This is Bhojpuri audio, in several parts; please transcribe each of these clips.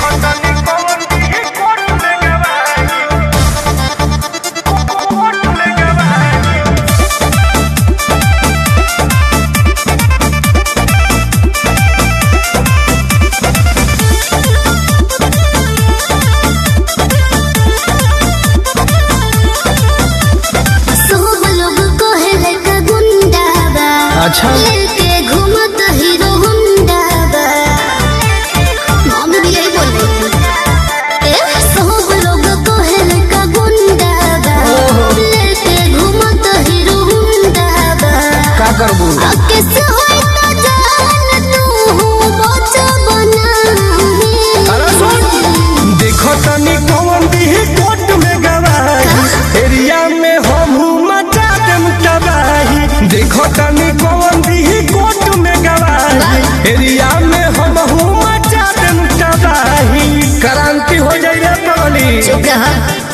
अच्छा लेके घूमत हीरो होंडा बा मम्मी भी यही बोल रही ए सब लोग कहल का गुंडा बा लेके घूमत हीरो होंडा बा का करबू किस होई तो जान तू बचा बनाही अरे सुन देखो तनी कौन दी कोट में गवाही एरिया में हम मचा देम तबाही देखो तनी कौन दी कोट में गवाही एरिया में हम मचा देम तबाही क्रांति हो जाई रे पगली चुप रह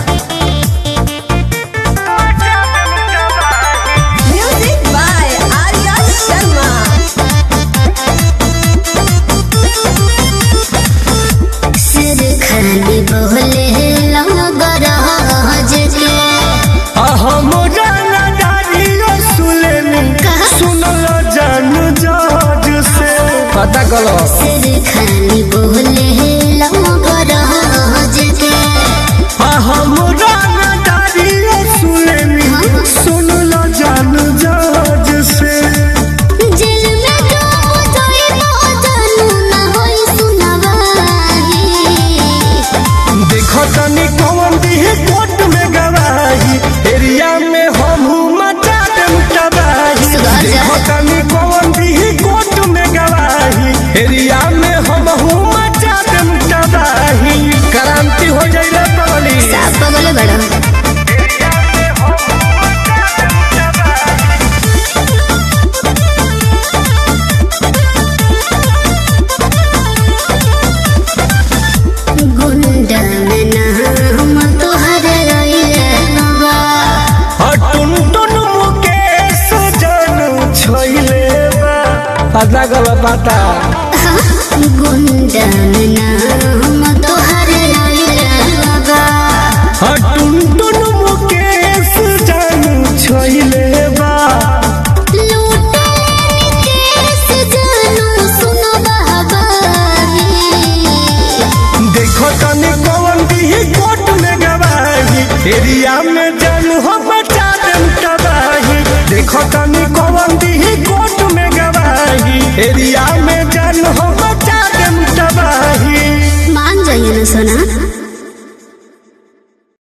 म्यूजिक बाय आर्या शर्मा सिर खाली बोले लगर हजके हम जाना दारियो सुलेनी सुनल जान जज से पता कलो सिर खाली बोले लगर हजके हम जाना दारियो सुलेनी सुनल जान जज से जेल में डूब जाए तो जानू ना होई सुनवाही देखो तनी कौन दी कोट में गवाही एरिया में हम मचा देम तबाही देखो तनी कौन दी कोट में गवाही एरिया में हम मचा देम तबाही क्रांति हो जाई रे पगली साफ पगले बड़ा गुंडा में नाम तोहर रहिए बा टुन टुन मुकेश जन छोइले बा पता गल पता गुंडा में नाम तोहर रहिए बा टुन टुन मुकेश जन छोइले बा लूटे केस जानू सुनो बाबाही देखो तनी कौन दी कोट में गवाही एरिया में जानू हो बचा देम तबाही देखो तनी कौन दी कोट में गवाही एरिया में जानू हो बचा देम तबाही मान जाइए ना सोना।